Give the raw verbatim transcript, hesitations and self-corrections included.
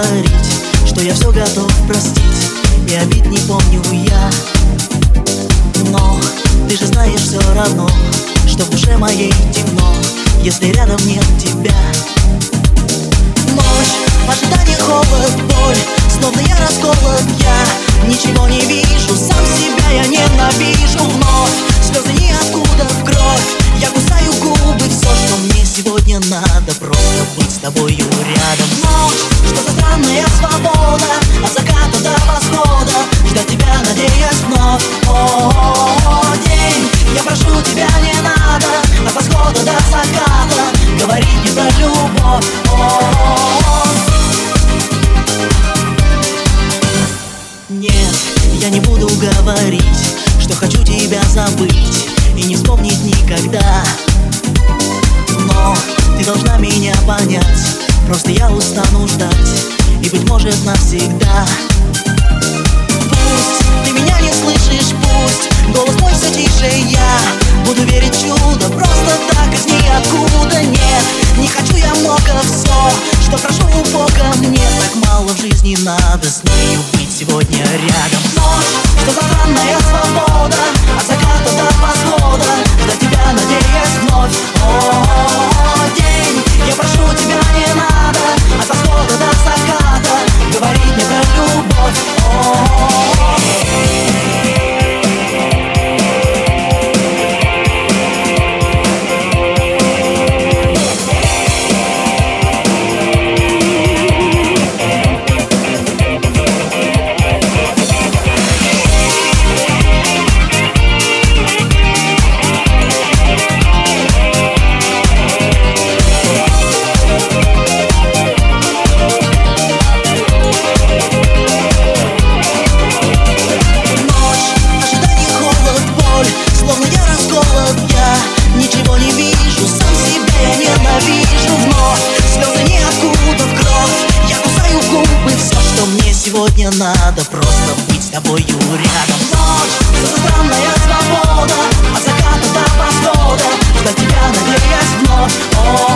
говорить, что я все готов простить, и обид не помню я. Но ты же знаешь все равно, что в душе моей темно, если рядом нет тебя. Ночь, в ожидании холод, боль, словно я расколот, я ничего не вижу, сам себя я ненавижу. Вновь слезы ниоткуда в кровь, я кусаю губы, все, что мне сегодня надо, просто быть с тобою рядом. Ночь, что за странная свобода, от заката до восхода, ждать тебя, надеясь вновь. О, день, я прошу тебя, не надо, от восхода до заката говорить мне про любовь. О, нет, я не буду говорить, что хочу тебя забыть и не вспомнить никогда. Но ты должна меня понять, просто я устану ждать, и, быть может, навсегда. Пусть ты меня не слышишь, пусть голос мой все тише, я буду верить в чудо, просто так из ниоткуда. Нет, не хочу я много, все, что прошу у Бога, мне так мало в жизни надо с нею быть сегодня рядом. Ночь, что за странная свобода, от заката до восхода, ждать тебя, надеясь вновь. О, день, я прошу тебя, не надо, от восхода до заката говорить мне про любовь. О, ничего не вижу, сам себя я ненавижу. Вновь слезы ниоткуда в кровь, я кусаю губы, все, что мне сегодня надо, просто быть с тобою рядом. Ночь, что за странная свобода, от заката до восхода, ждать тебя, надеясь вновь. О,